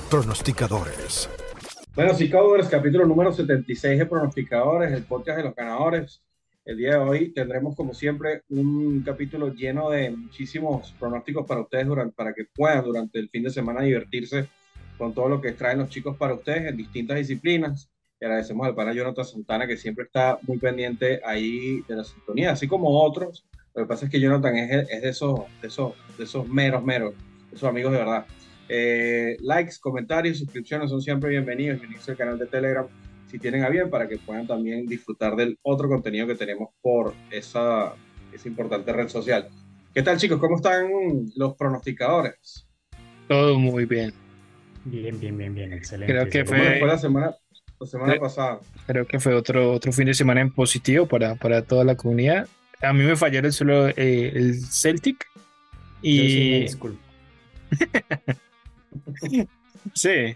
pronosticadores. Bueno, sí, Cowboys, capítulo número 76 de Pronosticadores, el podcast de los ganadores. El día de hoy tendremos, como siempre, un capítulo lleno de muchísimos pronósticos para ustedes, para que puedan durante el fin de semana divertirse con todo lo que traen los chicos para ustedes en distintas disciplinas. Y agradecemos al pana Jonathan Santana, que siempre está muy pendiente ahí de la sintonía, así como otros. Lo que pasa es que Jonathan es de esos meros, de esos amigos de verdad. Likes, comentarios, suscripciones son siempre bienvenidos y unirse al canal de Telegram si tienen a bien para que puedan también disfrutar del otro contenido que tenemos por esa importante red social. ¿Qué tal, chicos? ¿Cómo están los pronosticadores? Todo muy bien. Bien, Creo excelente, que ¿Cómo les excelente. fue fue, la semana cre- pasada? creo que fue otro fin de semana en positivo para toda la comunidad. A mí me fallaron solo el Celtic Yo sí me y disculpo. sí,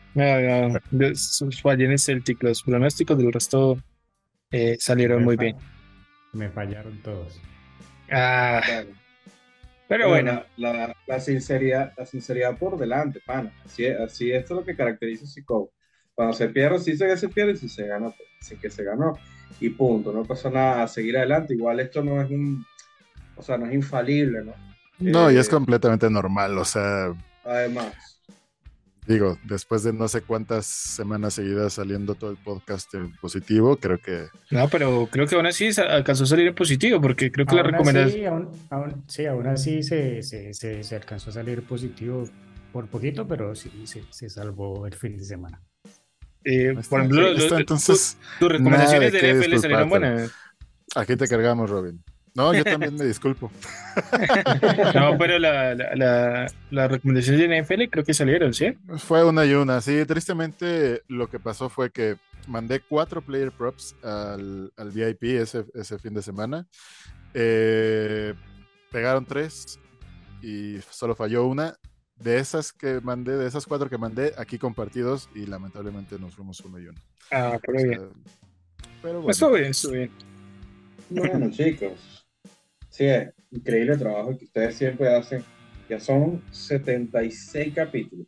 fallé en el Celtic. Los pronósticos del resto salieron Me, muy fa- bien. me fallaron todos. Ah, Bueno, pero bueno, bueno, la sinceridad por delante, pana. Así esto es lo que caracteriza a Chico. Cuando se pierde, sí se pierde, y si se gana, pues sí que se ganó. Y punto, no pasa nada, a seguir adelante. Igual esto no es infalible, ¿no? No, y es Eh, completamente normal, o sea, además, digo, después de no sé cuántas semanas seguidas saliendo todo el podcast en positivo, creo que no, pero creo que aún así alcanzó a salir en positivo porque creo que la Aún recomendación. así, aún así se alcanzó a salir positivo por poquito, pero sí se salvó el fin de semana. Por está, ejemplo, está entonces tus nada recomendaciones de del qué NFL salieron disculparte. buenas. Aquí te cargamos, Robin. No, yo también me disculpo. No, pero las recomendaciones de NFL creo que salieron, ¿sí? Fue una y una. Sí, tristemente lo que pasó fue que mandé 4 player props al VIP ese fin de semana. Eh, Pegaron 3 y solo falló una. De esas que mandé, de esas 4 que mandé, aquí compartidos y lamentablemente nos fuimos uno y uno. Ah, O pero bien. sea, pero Pues bueno. estuvo bien. bueno, chicos, sí, es increíble el trabajo que ustedes siempre hacen. Ya son 76 capítulos.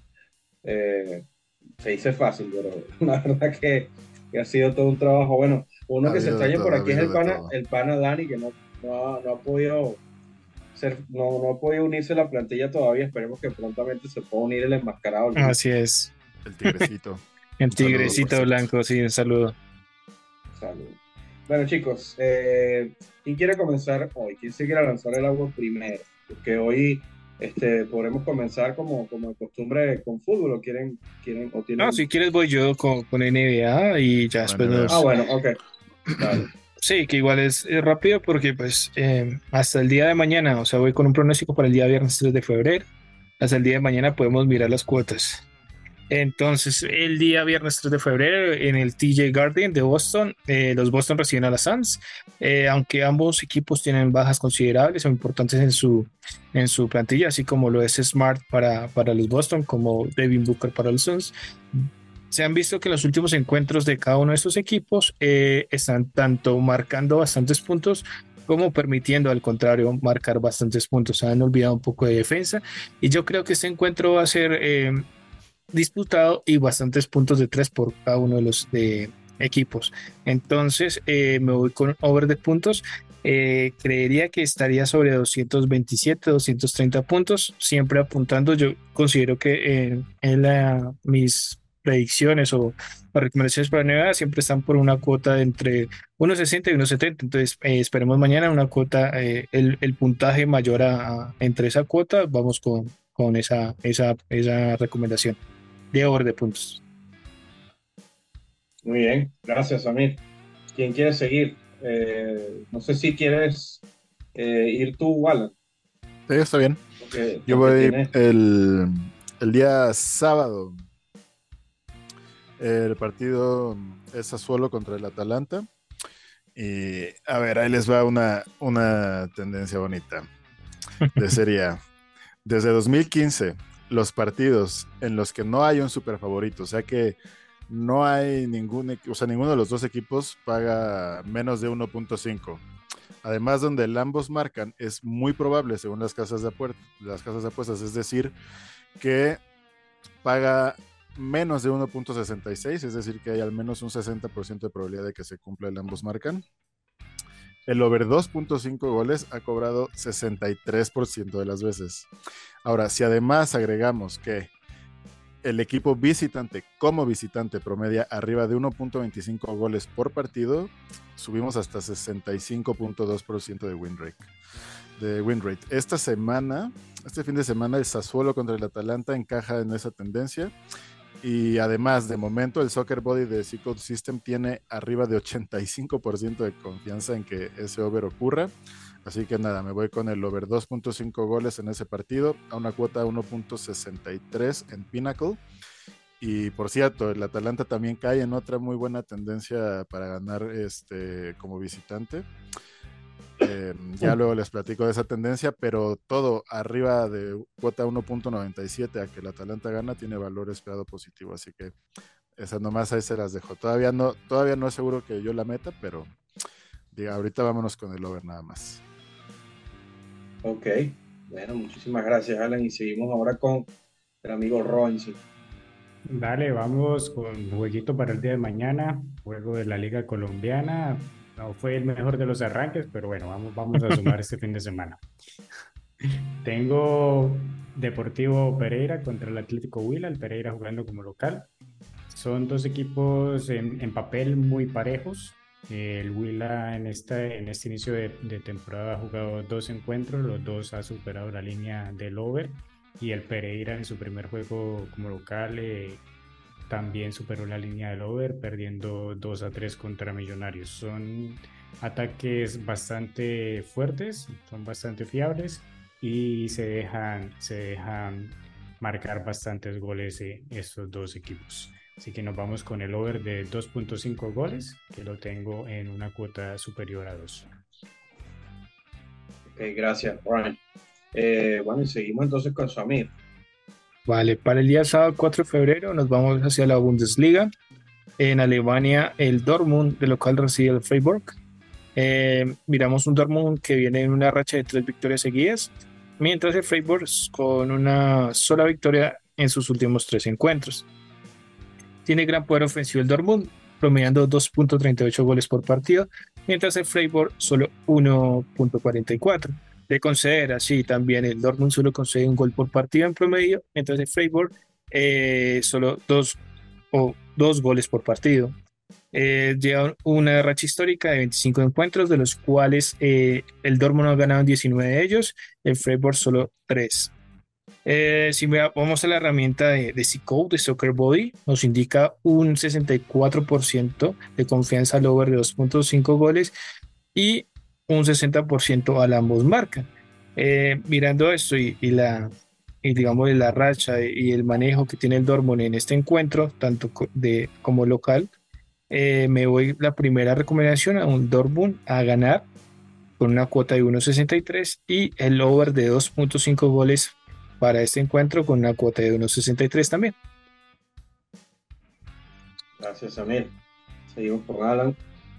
Eh, Se dice fácil, pero la verdad que ha sido todo un trabajo. Bueno, uno Ha que se habido de extraña por todo, ha aquí es habido el de pana, todo. el pana Dani, que no ha podido no ha podido unirse a la plantilla todavía. Esperemos que prontamente se pueda unir el enmascarado al grupo. Así es. El tigrecito. El Un saludo, por tigrecito cierto. blanco, sí, un saludo. Salud. Bueno, chicos, ¿quién quiere comenzar hoy? ¿Quién se quiere lanzar el agua primero? Porque hoy podremos comenzar como de costumbre con fútbol, o o No, tienen. si quieres voy yo con NBA y ya Con después NBA. Ah, nos. bueno, ok, dale. Sí, que igual es rápido porque pues hasta el día de mañana, o sea, voy con un pronóstico para el día viernes 3 de febrero. Hasta el día de mañana podemos mirar las cuotas. Entonces, el día viernes 3 de febrero en el TJ Garden de Boston, los Boston reciben a las Suns, aunque ambos equipos tienen bajas considerables, son importantes en su plantilla, así como lo es Smart para los Boston, como Devin Booker para los Suns. Se han visto que en los últimos encuentros de cada uno de estos equipos están tanto marcando bastantes puntos como permitiendo al contrario marcar bastantes puntos. Se han olvidado un poco de defensa y yo creo que este encuentro va a ser disputado y bastantes puntos de tres por cada uno de los equipos. Entonces me voy con over de puntos. Creería que estaría sobre 227, 230 puntos, siempre apuntando. Yo considero que mis predicciones o las recomendaciones para la NBA siempre están por una cuota de entre 1.60 y 1.70. Entonces, esperemos mañana una cuota, el puntaje mayor entre esa cuota. Vamos con esa recomendación de over de puntos. Muy bien, gracias, Amir. ¿Quién quiere seguir? No sé si quieres ir tú, Alan, Sí, está bien. porque, Yo porque voy tienes. el día sábado. El partido es Sassuolo contra el Atalanta. Y a ver, ahí les va una tendencia bonita de Serie A. Desde 2015, los partidos en los que no hay un super favorito, o sea que no hay o sea, ninguno de los dos equipos paga menos de 1.5. Además, donde ambos marcan, es muy probable, según las casas de apuestas, es decir, que paga menos de 1.66, es decir, que hay al menos un 60% de probabilidad de que se cumpla el ambos marcan. El over 2.5 goles ha cobrado 63% de las veces. Ahora, si además agregamos que el equipo visitante como visitante promedia arriba de 1.25 goles por partido, subimos hasta 65.2% de win rate. Este fin de semana, el Sassuolo contra el Atalanta encaja en esa tendencia. Y además, de momento, el Soccer Body de Seacode System tiene arriba de 85% de confianza en que ese over ocurra. Así que nada, me voy con el over 2.5 goles en ese partido a una cuota 1.63 en Pinnacle. Y por cierto, el Atalanta también cae en otra muy buena tendencia para ganar como visitante. Ya luego les platico de esa tendencia, pero todo arriba de cuota 1.97 a que el Atalanta gana tiene valor esperado positivo, así que esas nomás ahí se las dejo. Todavía no es seguro que yo la meta, pero ahorita vámonos con el over nada más. Ok, bueno, muchísimas gracias, Alan, y seguimos ahora con el amigo Robinson. Dale, vamos con jueguito para el día de mañana, juego de la Liga Colombiana. No fue el mejor de los arranques, pero bueno, vamos a sumar este fin de semana. Tengo Deportivo Pereira contra el Atlético Huila, el Pereira jugando como local. Son dos equipos en papel muy parejos. El Huila en este inicio de temporada ha jugado 2 encuentros, los dos ha superado la línea del over, y el Pereira en su primer juego como local también superó la línea del over, perdiendo 2-3 contra Millonarios. Son ataques bastante fuertes, son bastante fiables y se dejan marcar bastantes goles estos dos equipos. Así que nos vamos con el over de 2.5 goles, que lo tengo en una cuota superior a 2. Ok, gracias, Ryan. Bueno, y seguimos entonces con Samir. Vale, para el día sábado 4 de febrero nos vamos hacia la Bundesliga. En Alemania, el Dortmund de local recibe el Freiburg. Miramos un Dortmund que viene en una racha de 3 victorias seguidas, mientras el Freiburg con una sola victoria en sus últimos 3 encuentros. Tiene gran poder ofensivo el Dortmund, promediando 2.38 goles por partido, mientras el Freiburg solo 1.44. De conceder así también el Dortmund solo concede un gol por partido en promedio, mientras el Freiburg solo 2 goles por partido. Lleva una racha histórica de 25 encuentros, de los cuales el Dortmund ha ganado 19 de ellos, el Freiburg solo 3. Si vamos a la herramienta de C-Code, de Soccer Body, nos indica un 64% de confianza al over de 2.5 goles y un 60% al ambos marcan. Mirando esto y digamos la racha y el manejo que tiene el Dortmund en este encuentro, tanto como local, me voy la primera recomendación a un Dortmund a ganar con una cuota de 1.63 y el over de 2.5 goles para este encuentro con una cuota de 1.63 también. Gracias, Samir. Seguimos con Alan.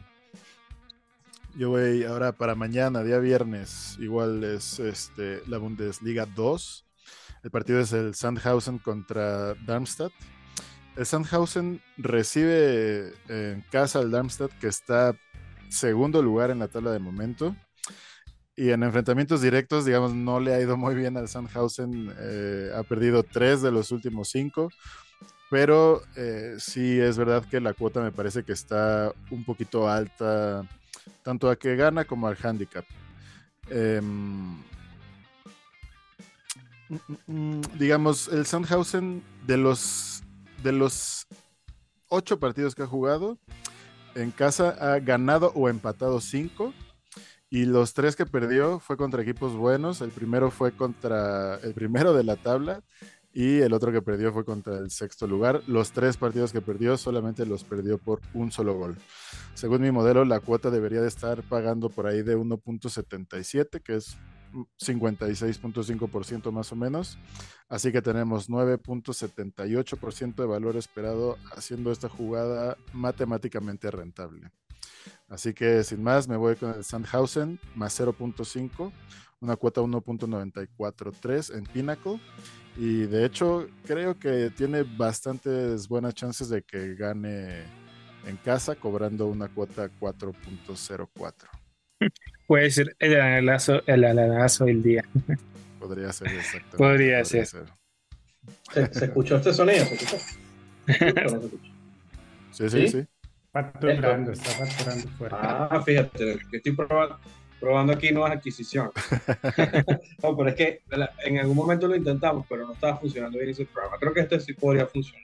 Yo voy ahora para mañana, día viernes, igual es la Bundesliga 2. El partido es el Sandhausen contra Darmstadt. El Sandhausen recibe en casa al Darmstadt, que está segundo lugar en la tabla de momento. Y en enfrentamientos directos, digamos, no le ha ido muy bien al Sandhausen. Ha perdido 3 de los últimos 5. Pero sí es verdad que la cuota me parece que está un poquito alta, tanto a que gana como al handicap. Digamos, el Sandhausen de los 8 partidos que ha jugado, en casa ha ganado o empatado 5, y los 3 que perdió fue contra equipos buenos. El primero fue contra el primero de la tabla y el otro que perdió fue contra el 6º lugar. Los 3 partidos que perdió solamente los perdió por un solo gol. Según mi modelo, la cuota debería de estar pagando por ahí de 1.77, que es 56.5% más o menos. Así que tenemos 9.78% de valor esperado, haciendo esta jugada matemáticamente rentable. Así que sin más, me voy con el Sandhausen más 0.5, una cuota 1.943 en Pinnacle. Y de hecho, creo que tiene bastantes buenas chances de que gane en casa, cobrando una cuota 4.04. Puede ser el alanazo del día. Podría ser exactamente. Podría ser. ¿Se escuchó este sonido? ¿Se escuchó? ¿Se escucha o no se escucha? Sí. Está facturando fuerte. Fíjate, que estoy probando aquí nuevas adquisiciones. No, pero es que en algún momento lo intentamos, pero no estaba funcionando bien ese programa. Creo que este sí podría funcionar.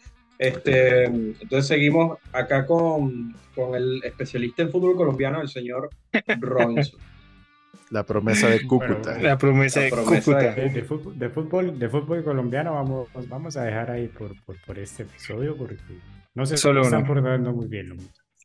Entonces seguimos acá con el especialista en fútbol colombiano, el señor Robinson. La promesa de Cúcuta. La promesa de Cúcuta. De fútbol colombiano vamos a dejar ahí por este episodio porque no se Solo están uno. portando muy bien.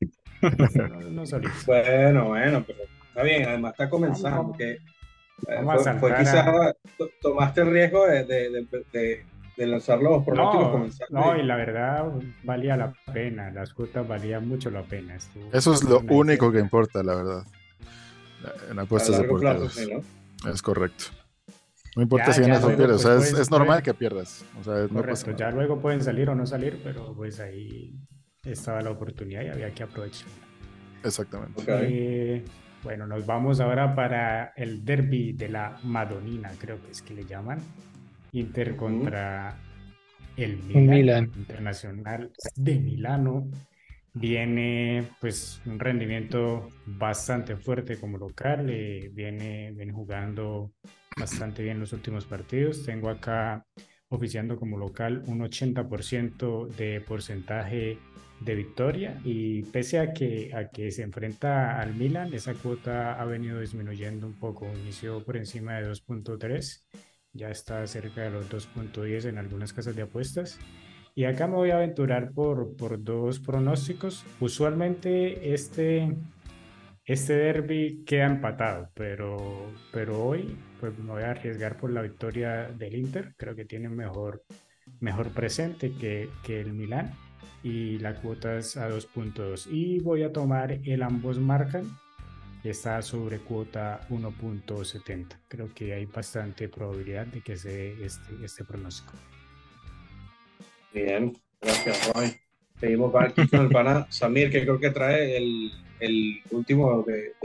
No solitos. Bueno, pero está bien, además está comenzando. Vamos a Fue saltar quizás tomaste el riesgo de lanzar los pronósticos comenzando. No, y la verdad valía la pena, las cuotas valían mucho la pena. Eso es lo único que importa, la verdad. En apuestas deportivas. Sí, ¿no? Es correcto. No importa si ganas o pierdes, o sea, es normal que pierdas. O sea, no pasa nada. Ya luego pueden salir o no salir, pero pues ahí estaba la oportunidad y había que aprovecharla. Exactamente. Okay. Bueno, nos vamos ahora para el derbi de la Madonina, creo que es que le llaman. Inter contra el Milan. Internacional de Milano. Viene pues un rendimiento bastante fuerte como local, viene jugando bastante bien los últimos partidos. Tengo acá oficiando como local un 80% de porcentaje de victoria, y pese a que se enfrenta al Milan, esa cuota ha venido disminuyendo un poco. Inició por encima de 2.3, ya está cerca de los 2.10 en algunas casas de apuestas. Y acá me voy a aventurar por dos pronósticos. Usualmente este derbi queda empatado, pero hoy pues me voy a arriesgar por la victoria del Inter. Creo que tiene mejor presente que el Milán, y la cuota es a 2.2. Y voy a tomar el ambos marcan, que está sobre cuota 1.70. Creo que hay bastante probabilidad de que se dé este pronóstico. Bien, gracias, Roy. Seguimos aquí con el pana Samir, que creo que trae el último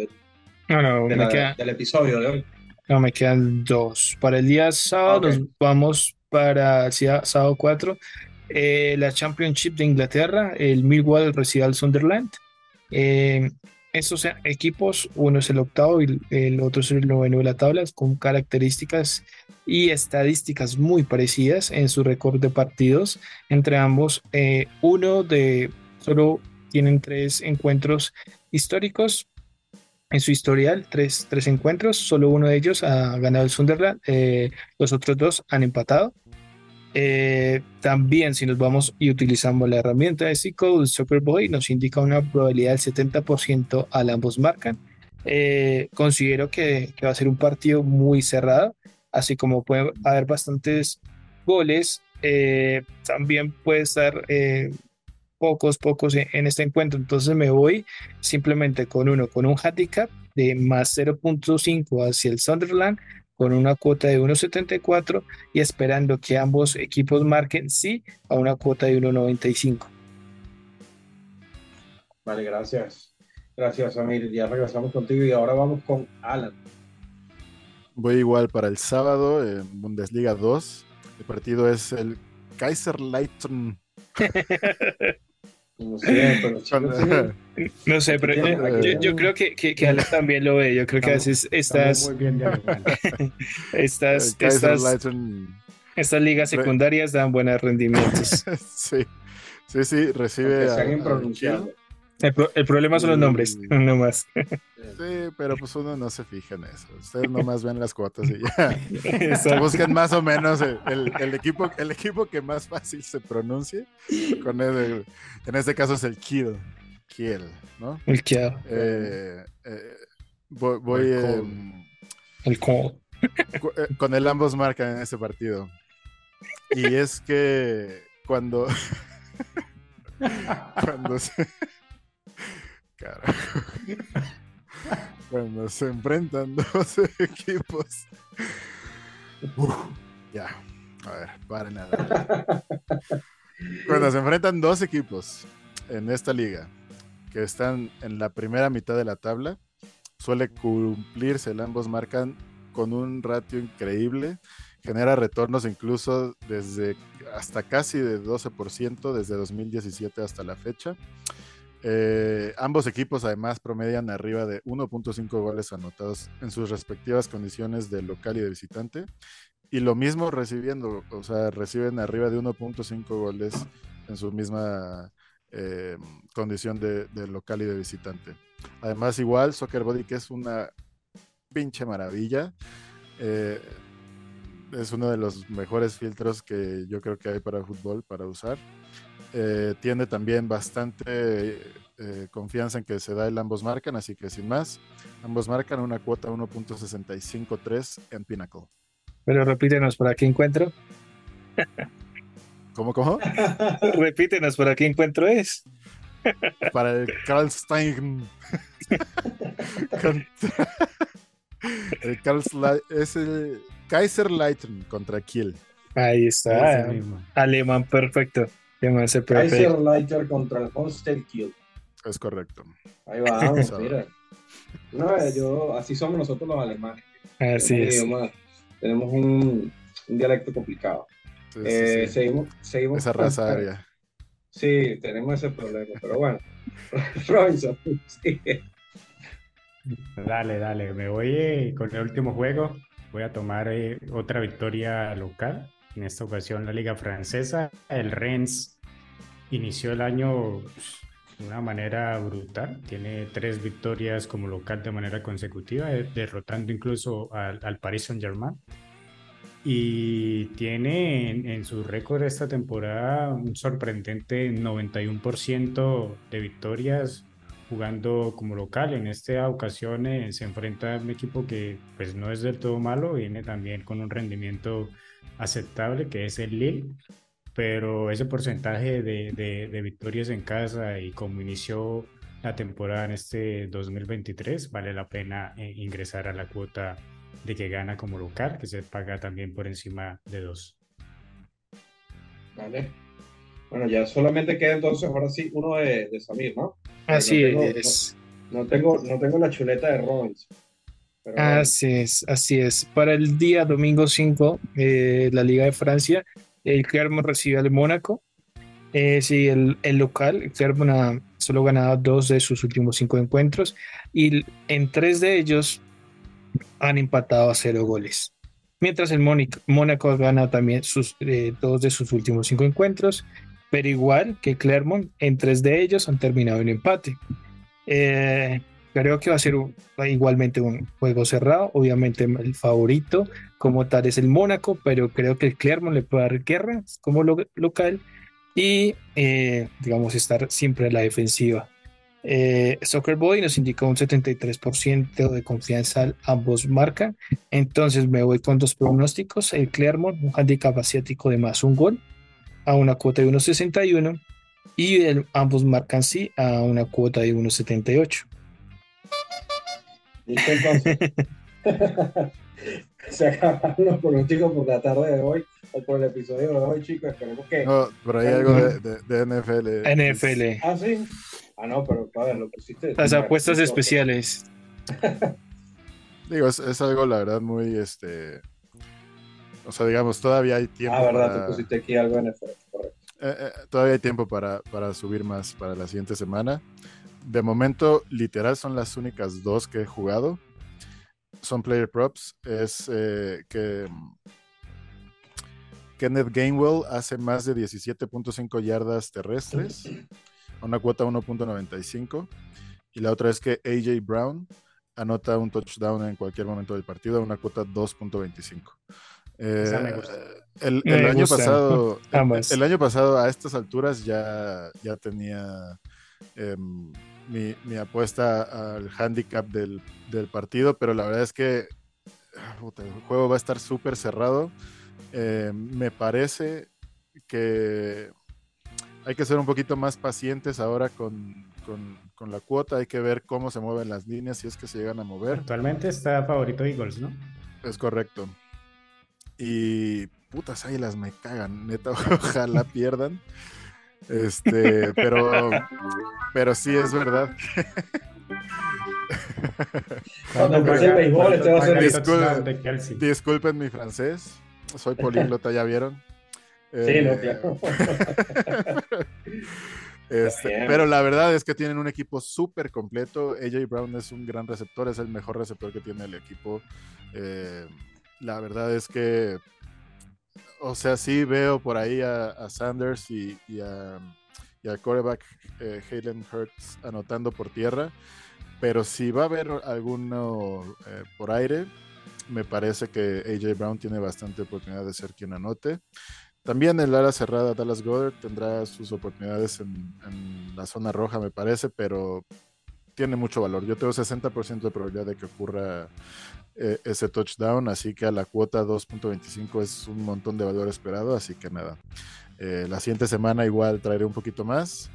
del episodio de hoy. No, me quedan dos. Para el día sábado nos vamos para el sábado 4, la Championship de Inglaterra. El Millwall recibe al Sunderland. Estos equipos, uno es el octavo y el otro es el noveno de la tabla, con características y estadísticas muy parecidas en su récord de partidos. Entre ambos, solo tienen 3 encuentros históricos en su historial, tres encuentros, solo uno de ellos ha ganado el Sunderland, los otros 2 han empatado. También, si nos vamos y utilizamos la herramienta de SeaCode, el Soccer Boy nos indica una probabilidad del 70% al ambos marcan. Considero que va a ser un partido muy cerrado, así como puede haber bastantes goles. También puede estar pocos en este encuentro. Entonces me voy simplemente con un handicap de más 0.5 hacia el Sunderland, con una cuota de 1.74 y esperando que ambos equipos marquen sí a una cuota de 1.95. Vale, gracias. Gracias, Amir. Ya regresamos contigo y ahora vamos con Alan. Voy igual para el sábado en Bundesliga 2. El partido es el Kaiserslautern. No sé, pero yo creo que Alan también lo ve. Yo creo que a veces estas ligas secundarias dan buenos rendimientos. Sí, recibe. Se han impronunciado. El problema son los nombres, no más. Sí, pero pues uno no se fija en eso. Ustedes nomás ven las cuotas y ya. Busquen más o menos el equipo que más fácil se pronuncie. En este caso es el Kiel, ¿no? El Kiel. Voy el Kiel. Con el ambos marcan en este partido. Y es que cuando se... Carajo. Cuando se enfrentan 12 equipos. Uf, ya, a ver, paren nada. Cuando se enfrentan dos equipos en esta liga que están en la primera mitad de la tabla, suele cumplirse, ambos marcan con un ratio increíble, genera retornos incluso desde hasta casi de 12% desde 2017 hasta la fecha. Ambos equipos además promedian arriba de 1.5 goles anotados en sus respectivas condiciones de local y de visitante, y lo mismo recibiendo, o sea, reciben arriba de 1.5 goles en su misma condición de local y de visitante. Además, igual, Soccer Body, que es una pinche maravilla, es uno de los mejores filtros que yo creo que hay para fútbol para usar. Tiene también bastante confianza en que se da el ambos marcan, así que sin más, ambos marcan una cuota 1.653 en Pinnacle. Pero repítenos por aquí encuentro. ¿Cómo? Repítenos por aquí encuentro es. Para el Karlstein. Es el Kaiserslautern contra Kiel. Ahí está. Ese mismo. Alemán perfecto. Kaiserslautern contra el Holstein Kiel. Es correcto. Ahí vamos, mira. No, así somos nosotros los alemanes. Así es. Tenemos un dialecto complicado. Sí. Seguimos esa raza aria. Sí, tenemos ese problema, pero bueno. Robinson, sí. Dale, me voy con el último juego. Voy a tomar otra victoria local. En esta ocasión la Liga Francesa. El Rennes inició el año de una manera brutal. Tiene 3 victorias como local de manera consecutiva, derrotando incluso al Paris Saint-Germain. Y tiene en su récord esta temporada un sorprendente 91% de victorias jugando como local. En esta ocasión se enfrenta a un equipo que pues no es del todo malo, viene también con un rendimiento aceptable, que es el Lille, pero ese porcentaje de victorias en casa y como inició la temporada en este 2023, vale la pena ingresar a la cuota de que gana como local, que se paga también por encima de 2. Vale. Bueno, ya solamente queda entonces ahora sí uno de Samir, ¿no? Así no tengo, es. No tengo la chuleta de Robinson. Pero bueno. Así es. Para el día domingo 5, la Liga de Francia, el Clermont recibe al Mónaco. Sí, el local, el Clermont ha solo ganado 2 de sus últimos 5 encuentros y en 3 de ellos han empatado a 0 goles. Mientras el Mónaco ha ganado también 2 de sus últimos 5 encuentros, pero igual que Clermont, en 3 de ellos han terminado en empate. Creo que va a ser igualmente un juego cerrado. Obviamente el favorito como tal es el Mónaco, pero creo que el Clermont le puede dar guerra como local y digamos estar siempre a la defensiva. Soccer Boy nos indica un 73% de confianza, ambos marcan. Entonces me voy con 2 pronósticos: el Clermont, un handicap asiático de más un gol a una cuota de 1.61 y ambos marcan sí a una cuota de 1.78. ¿Listo entonces? Se acabaron los pronósticos por la tarde de hoy o por el episodio de hoy, chicos. Esperemos que... No, por ahí algo de NFL. NFL. Ah, sí. Ah, no, pero padre, lo pusiste. Las apuestas especiales. Digo, es algo, la verdad, muy, o sea, digamos, todavía hay tiempo. Ah, verdad, tú pusiste aquí algo en NFL, correcto. Todavía hay tiempo para subir más para la siguiente semana. De momento, literal, son las únicas 2 que he jugado. Son player props. Es que Kenneth Gainwell hace más de 17.5 yardas terrestres, una cuota 1.95. Y la otra es que AJ Brown anota un touchdown en cualquier momento del partido, una cuota 2.25. Esa me gusta. El año pasado a estas alturas ya tenía mi apuesta al handicap del partido, pero la verdad es que el juego va a estar súper cerrado. Me parece que hay que ser un poquito más pacientes ahora con con la cuota, hay que ver cómo se mueven las líneas, si es que se llegan a mover. Actualmente está favorito Eagles, ¿no? Es correcto. Y putas águilas me cagan, neta, ojalá pierdan. Pero sí es verdad. Cuando empiece el béisbol, este va a ser paga el listo. touchdown de Kelsey? Disculpen mi francés, soy políglota, ya vieron. Sí, no, claro. Bien. Pero la verdad es que tienen un equipo súper completo. AJ Brown es un gran receptor, es el mejor receptor que tiene el equipo. La verdad es que, o sea, sí veo por ahí a Sanders y al quarterback Jalen Hurts anotando por tierra, pero si va a haber alguno por aire, me parece que AJ Brown tiene bastante oportunidad de ser quien anote. También el ala cerrada Dallas Goedert tendrá sus oportunidades en la zona roja, me parece, pero tiene mucho valor. Yo tengo 60% de probabilidad de que ocurra ese touchdown, así que a la cuota 2.25 es un montón de valor esperado, así que nada. La siguiente semana igual traeré un poquito más,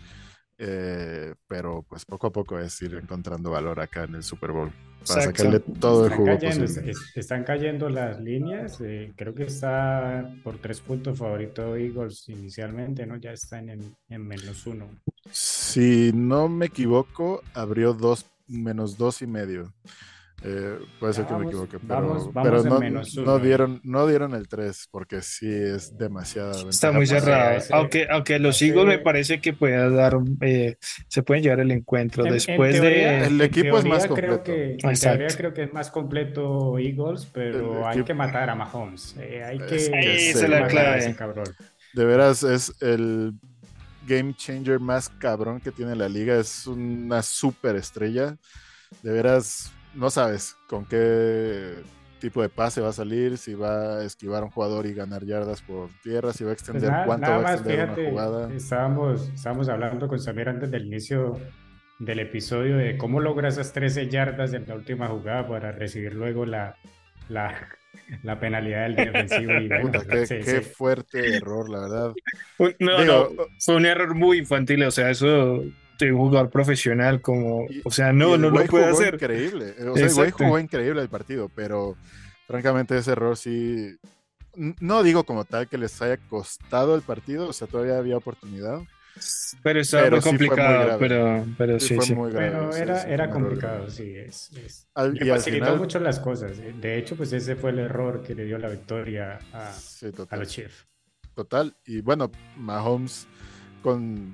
pero pues poco a poco es ir encontrando valor acá en el Super Bowl para Exacto. sacarle todo el Están jugo cayendo, posible. están cayendo las líneas. Creo que está por 3 puntos favorito Eagles inicialmente, ¿no? Ya están en -1. Si no me equivoco, abrió menos 2.5. Puede ser que me equivoque, vamos pero en no, -1. no dieron el 3 porque sí es demasiada Está ventaja muy para... cerrado. Aunque los Eagles me parece que pueda dar, se pueden llevar el encuentro después de. El equipo es más completo. En teoría Exacto. creo que es más completo Eagles, El pero hay equipo que matar a Mahomes. Hay es que Esa es que la matar a ese clave. cabrón. de veras es el game changer más cabrón que tiene la liga. Es una super estrella. De veras, no sabes con qué tipo de pase va a salir, si va a esquivar a un jugador y ganar yardas por tierra, si va a Pues extender, cuánto nada va a más, extender una fíjate, jugada. estábamos hablando con Samir antes del inicio del episodio de cómo logra esas 13 yardas en la última jugada para recibir luego la, la penalidad del defensivo y bueno, Puta, qué fuerte error, la verdad. No, Digo, fue un error muy infantil, o sea, eso de un jugador profesional como, y, o sea, y no el lo güey puede jugó hacer. increíble. O sea, el güey Exacto. jugó increíble el partido, pero francamente ese error sí. No digo como tal que les haya costado el partido, o sea, todavía había oportunidad, Pero estaba muy pero sí fue muy complicado, grave. pero Sí sí, fue sí. muy grave. Bueno, Sí, sí fue era un error grave. complicado, sí, le Y al facilitó final, mucho las cosas. De hecho, pues ese fue el error que le dio la victoria sí, a los total. Chiefs. Total. Y bueno, Mahomes con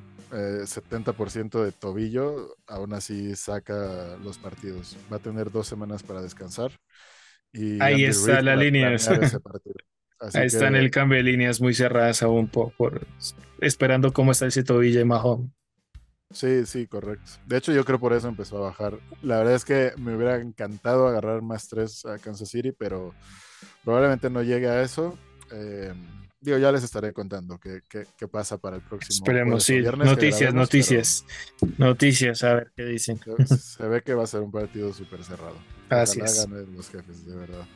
70% de tobillo, aún así saca los partidos. Va a tener 2 semanas para descansar y Ahí Andy está Reid la para línea. planear ese partido. Ahí Así están que el cambio de líneas muy cerradas aún esperando cómo está ese tobillo de Mahomes. sí, sí, correcto. De hecho, yo creo por eso empezó a bajar. La verdad es que me hubiera encantado agarrar +3 a Kansas City, pero probablemente no llegue a eso. Digo, ya les estaré contando qué pasa para el próximo Esperemos, jueves o sí. viernes que Noticias, grabemos, pero noticias, a ver qué dicen. se ve que va a ser un partido súper cerrado. Así Ojalá es. ganen los jefes, de verdad.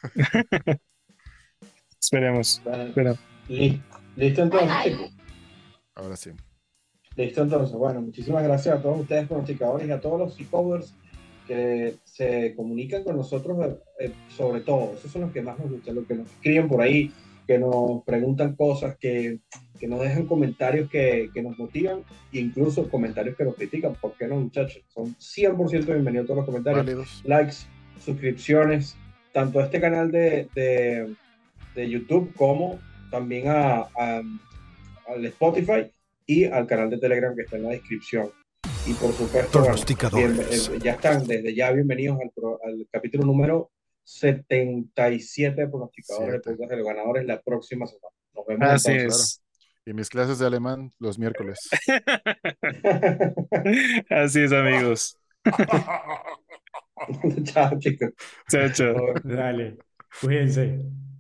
Esperemos. Bueno, Pero listo entonces, chicos. Ahora sí. Listo entonces. Bueno, muchísimas gracias a todos ustedes pronosticadores y a todos los C-Covers que se comunican con nosotros sobre todo. Esos son los que más nos gustan, los que nos escriben por ahí, que nos preguntan cosas, que nos dejan comentarios que nos motivan e incluso comentarios que nos critican. ¿Por qué no, muchachos? Son 100% bienvenidos todos los comentarios, Válidos. likes, suscripciones, tanto a este canal de YouTube como también al Spotify y al canal de Telegram que está en la descripción. Y por supuesto, Pronosticadores. ya están desde ya bienvenidos al capítulo número 77 de Pronosticadores de 7. Podcast de los Ganadores la próxima semana. Nos vemos así entonces. Claro. es. Y mis clases de alemán los miércoles. Así es, amigos. Chao, chicos. Chao, chao. Nos vemos. Dale, cuídense.